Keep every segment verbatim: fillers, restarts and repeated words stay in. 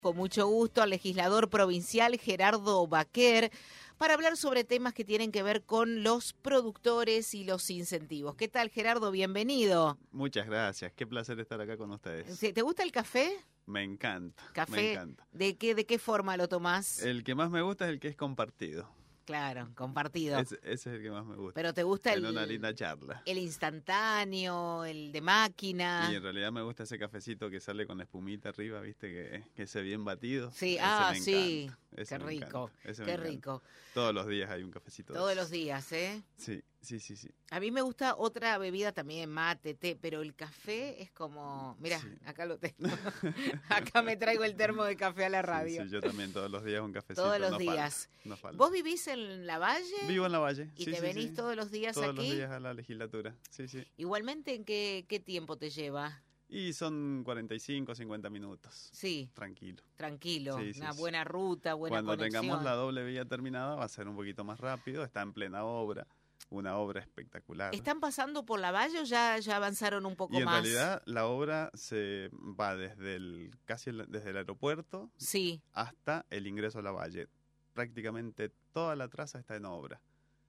Con mucho gusto al legislador provincial Gerardo Baquer para hablar sobre temas que tienen que ver con los productores y los incentivos. ¿Qué tal, Gerardo? Bienvenido. Muchas gracias. Qué placer estar acá con ustedes. ¿Te gusta el café? Me encanta. ¿Café? Me encanta. ¿De qué, de qué forma lo tomás? El que más me gusta es el que es compartido. Claro, compartido. Ese, ese es el que más me gusta. Pero ¿te gusta en el, una linda charla? El instantáneo, el de máquina? Y en realidad me gusta ese cafecito que sale con espumita arriba, viste, que, que ese bien batido. Sí, ese ah, me sí. Ese Qué me rico, ese qué me rico. Todos los días hay un cafecito. Todos de los días, ¿eh? Sí, sí, sí, sí. A mí me gusta otra bebida también, mate, té, pero el café es como... Mira, sí. Acá lo tengo. Acá me traigo el termo de café a la radio. Sí, sí, yo también todos los días un cafecito. Todos los no días. Falta, no falta. ¿Vos vivís en La Valle? Vivo en La Valle. ¿Y sí, te sí, venís sí. todos los días todos aquí? Todos los días a la legislatura, sí, sí. Igualmente, ¿en qué, qué tiempo te lleva? Y son cuarenta y cinco, cincuenta minutos. Sí. Tranquilo. Tranquilo. Sí, sí, una sí. buena ruta, buena Cuando conexión. tengamos la doble vía terminada va a ser un poquito más rápido. Está en plena obra. Una obra espectacular. ¿Están pasando por La Valle o ya, ya avanzaron un poco más? Y en más? realidad la obra se va desde el casi el, desde el aeropuerto sí. hasta el ingreso a La Valle. Prácticamente toda la traza está en obra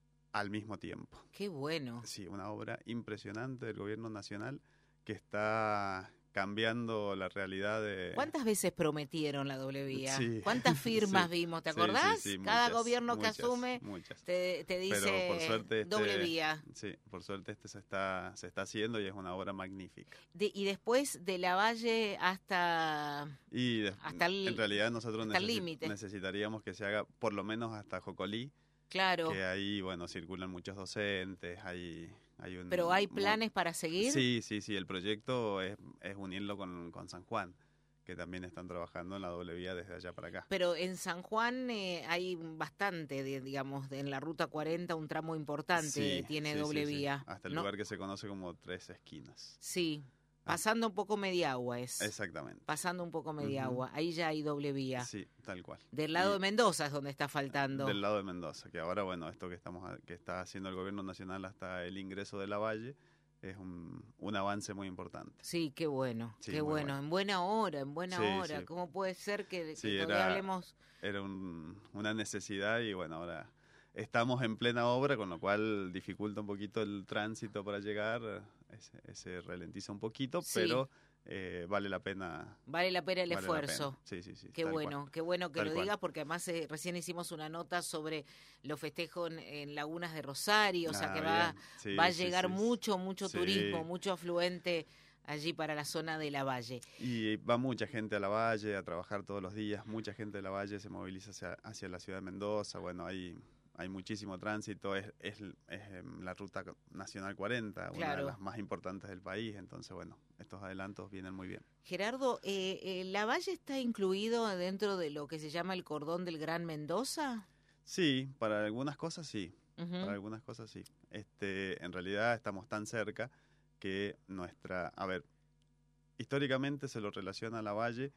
al mismo tiempo. Qué bueno. Sí, una obra impresionante del gobierno nacional que está cambiando la realidad de... ¿Cuántas veces prometieron la doble vía? Sí, ¿Cuántas firmas sí, vimos? ¿Te sí, acordás? Sí, sí, Cada muchas, gobierno muchas, que asume muchas. Te, te dice Pero por suerte este, doble vía. Sí, por suerte este se está, se está haciendo y es una obra magnífica. De, y después de La Valle hasta... Y de, hasta el, en realidad nosotros necesi necesitaríamos que se haga por lo menos hasta Jocolí. Claro. Que ahí, bueno, circulan muchos docentes, hay... Hay un, ¿Pero hay planes para seguir? Sí, sí, sí. El proyecto es, es unirlo con, con San Juan, que también están trabajando en la doble vía desde allá para acá. Pero en San Juan eh, hay bastante, de, digamos, de, en la ruta cuarenta, un tramo importante sí, tiene sí, doble sí, vía. Sí. Hasta el ¿no? lugar que se conoce como Tres Esquinas. Sí. Pasando un poco Mediagua es. Exactamente. Pasando un poco Mediagua. Uh-huh. Ahí ya hay doble vía. Sí, tal cual. Del lado y de Mendoza es donde está faltando. Del lado de Mendoza, que ahora, bueno, esto que estamos que está haciendo el gobierno nacional hasta el ingreso de La Valle es un, un avance muy importante. Sí, qué bueno, sí, qué bueno. bueno. En buena hora, en buena sí, hora. Sí. ¿Cómo puede ser que, que sí, todavía era, hablemos? Era un, una necesidad y bueno, ahora... Estamos en plena obra, con lo cual dificulta un poquito el tránsito para llegar, ese, ese ralentiza un poquito, sí. pero eh, vale la pena. Vale la pena el vale esfuerzo. Pena. Sí, sí, sí. Qué bueno, cual. qué bueno que tal lo cual. digas, porque además eh, recién hicimos una nota sobre los festejos en, en Lagunas de Rosario, o sea ah, que va, sí, va a sí, llegar sí, mucho, mucho sí. turismo, mucho afluente allí para la zona de La Valle. Y va mucha gente a La Valle a trabajar todos los días, mucha gente de La Valle se moviliza hacia, hacia la ciudad de Mendoza, bueno, hay... Hay muchísimo tránsito, es, es, es la ruta nacional cuarenta, claro. una de las más importantes del país, entonces bueno, estos adelantos vienen muy bien. Gerardo, eh, eh, ¿La Valle está incluido dentro de lo que se llama el cordón del Gran Mendoza? Sí, para algunas cosas sí, uh-huh. para algunas cosas sí. Este, en realidad estamos tan cerca que nuestra, a ver, históricamente se lo relaciona a La Valle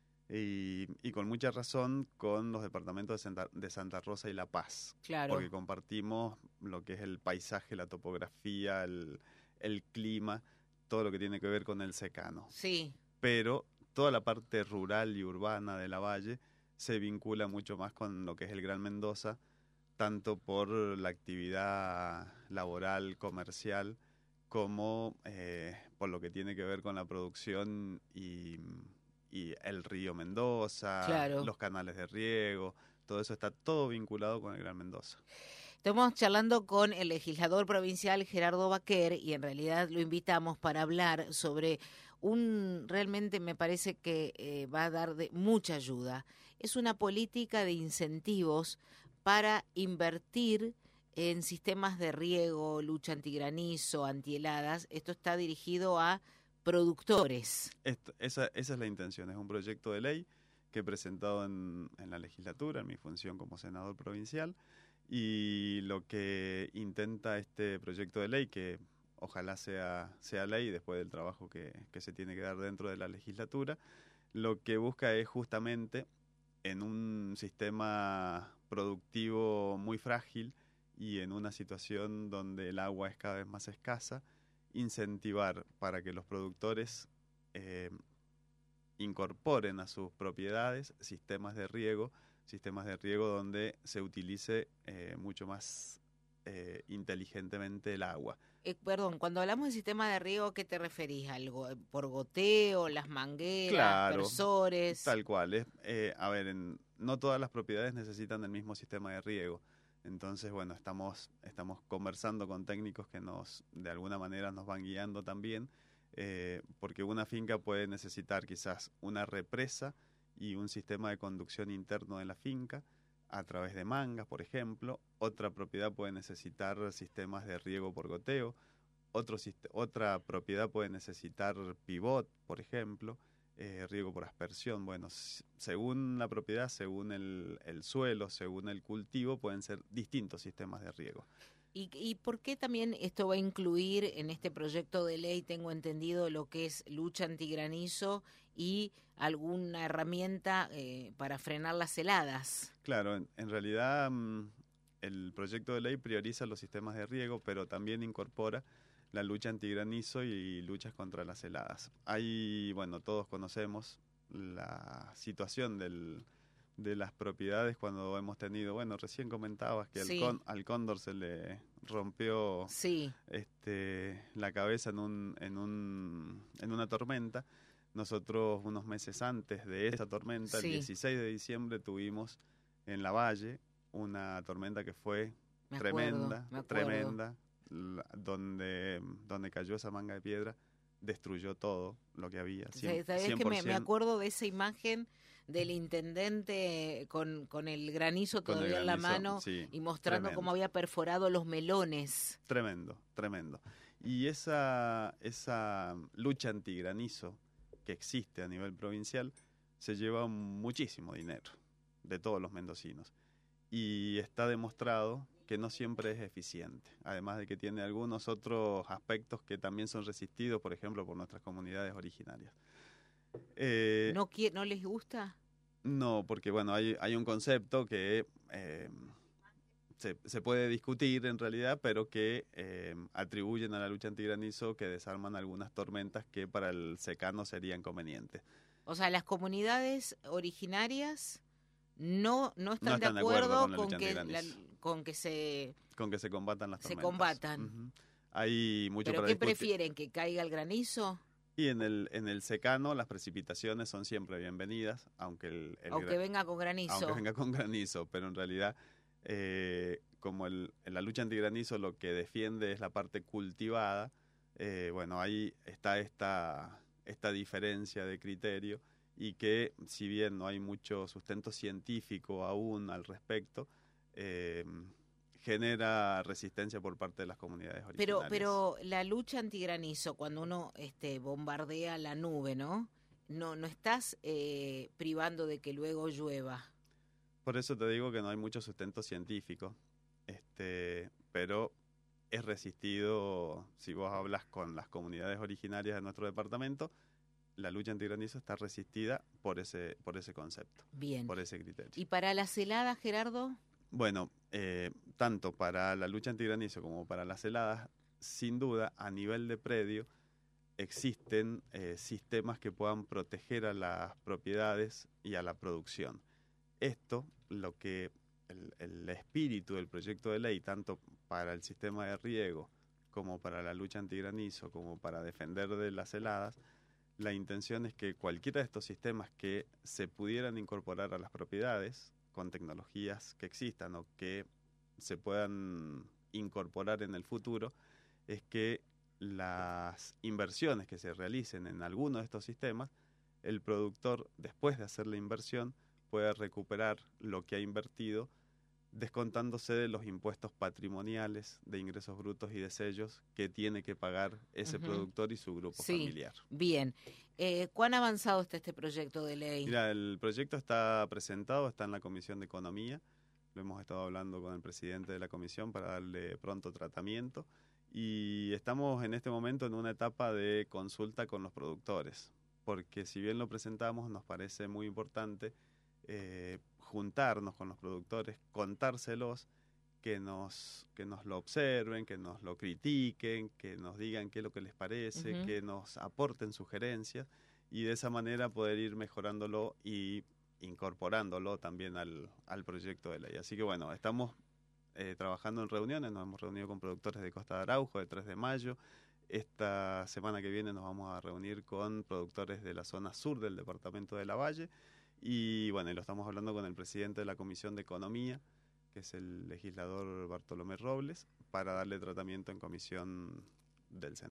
Y, y con mucha razón con los departamentos de Santa, de Santa Rosa y La Paz. Claro. Porque compartimos lo que es el paisaje, la topografía, el, el clima, todo lo que tiene que ver con el secano. Sí. Pero toda la parte rural y urbana de La Valle se vincula mucho más con lo que es el Gran Mendoza, tanto por la actividad laboral, comercial, como eh, por lo que tiene que ver con la producción y... y el río Mendoza, claro. los canales de riego, todo eso está todo vinculado con el Gran Mendoza. Estamos charlando con el legislador provincial Gerardo Baquer y en realidad lo invitamos para hablar sobre un, realmente me parece que eh, va a dar de mucha ayuda. Es una política de incentivos para invertir en sistemas de riego, lucha antigranizo, antiheladas. Esto está dirigido a productores. Esto, esa, esa es la intención, es un proyecto de ley que he presentado en, en la legislatura, en mi función como senador provincial, y lo que intenta este proyecto de ley, que ojalá sea, sea ley después del trabajo que, que se tiene que dar dentro de la legislatura, lo que busca es justamente en un sistema productivo muy frágil y en una situación donde el agua es cada vez más escasa, incentivar para que los productores eh, incorporen a sus propiedades sistemas de riego, sistemas de riego donde se utilice eh, mucho más eh, inteligentemente el agua. Eh, perdón, cuando hablamos de sistema de riego, ¿qué te referís? ¿Algo por goteo, las mangueras, Claro, aspersores? tal cual. Es, eh, a ver, en, no todas las propiedades necesitan el mismo sistema de riego. Entonces, bueno, estamos, estamos conversando con técnicos que nos, de alguna manera, nos van guiando también, eh, porque una finca puede necesitar quizás una represa y un sistema de conducción interno de la finca a través de mangas, por ejemplo. Otra propiedad puede necesitar sistemas de riego por goteo. Otro, otra propiedad puede necesitar pivot, por ejemplo, eh, riego por aspersión. Bueno, según la propiedad, según el, el suelo, según el cultivo, pueden ser distintos sistemas de riego. ¿Y, ¿Y por qué también esto va a incluir en este proyecto de ley, tengo entendido, lo que es lucha antigranizo y alguna herramienta eh, para frenar las heladas? Claro, en, en realidad mmm, el proyecto de ley prioriza los sistemas de riego, pero también incorpora la lucha antigranizo y luchas contra las heladas. Hay, bueno, todos conocemos la situación del, de las propiedades cuando hemos tenido, bueno, recién comentabas que sí. al, con, al cóndor se le rompió sí. este, la cabeza en, un, en, un, en una tormenta. Nosotros unos meses antes de esa tormenta, sí. el dieciséis de diciembre, tuvimos en la Valle una tormenta que fue me tremenda, acuerdo, me acuerdo. tremenda, donde, donde cayó esa manga de piedra, destruyó todo lo que había. cien, ¿Sabés que me, me acuerdo de esa imagen del intendente con, con el granizo todavía el granizo, en la mano sí, y mostrando tremendo. cómo había perforado los melones? Tremendo, tremendo. Y esa, esa lucha antigranizo que existe a nivel provincial se lleva muchísimo dinero de todos los mendocinos. Y está demostrado que no siempre es eficiente, además de que tiene algunos otros aspectos que también son resistidos, por ejemplo, por nuestras comunidades originarias. Eh, ¿No, ¿No les gusta? No, porque bueno, hay, hay un concepto que eh, se, se puede discutir en realidad, pero que eh, atribuyen a la lucha antigranizo que desarman algunas tormentas que para el secano serían convenientes. O sea, las comunidades originarias no, no, están, no están de acuerdo, de acuerdo con, con, que la, con que se con que se combatan las tormentas. Se combatan. Uh-huh. Hay mucho ¿Pero para qué discutir. prefieren? ¿Que caiga el granizo? Y en el en el secano las precipitaciones son siempre bienvenidas, aunque el, el aunque venga con granizo. Aunque venga con granizo, pero en realidad eh, como el, en la lucha antigranizo lo que defiende es la parte cultivada, eh, bueno, ahí está esta esta diferencia de criterio y que si bien no hay mucho sustento científico aún al respecto, eh, genera resistencia por parte de las comunidades originarias. Pero, pero la lucha antigranizo, cuando uno este, bombardea la nube, ¿no? No, no estás eh, privando de que luego llueva. Por eso te digo que no hay mucho sustento científico, este, pero es resistido, si vos hablas con las comunidades originarias de nuestro departamento, la lucha antigranizo está resistida por ese, por ese concepto, Bien. por ese criterio. ¿Y para las heladas, Gerardo? Bueno, eh, tanto para la lucha antigranizo como para las heladas, sin duda, a nivel de predio, existen eh, sistemas que puedan proteger a las propiedades y a la producción. Esto, lo que el, el espíritu del proyecto de ley, tanto para el sistema de riego como para la lucha antigranizo, como para defender de las heladas, la intención es que cualquiera de estos sistemas que se pudieran incorporar a las propiedades con tecnologías que existan o que se puedan incorporar en el futuro, es que las inversiones que se realicen en alguno de estos sistemas, el productor, después de hacer la inversión, pueda recuperar lo que ha invertido, descontándose de los impuestos patrimoniales, de ingresos brutos y de sellos que tiene que pagar ese uh-huh. productor y su grupo sí, familiar. Bien. Eh, ¿Cuán avanzado está este proyecto de ley? Mira, el proyecto está presentado, está en la Comisión de Economía. Lo hemos estado hablando con el presidente de la comisión para darle pronto tratamiento. Y estamos en este momento en una etapa de consulta con los productores, porque si bien lo presentamos, nos parece muy importante eh, juntarnos con los productores, contárselos, que nos, que nos lo observen, que nos lo critiquen, que nos digan qué es lo que les parece, uh-huh. que nos aporten sugerencias y de esa manera poder ir mejorándolo y incorporándolo también al, al proyecto de ley. Así que bueno, estamos eh, trabajando en reuniones, nos hemos reunido con productores de Costa de Araujo, de tres de mayo. Esta semana que viene nos vamos a reunir con productores de la zona sur del departamento de Lavalle y bueno, y lo estamos hablando con el presidente de la Comisión de Economía, que es el legislador Bartolomé Robles, para darle tratamiento en comisión del Senado.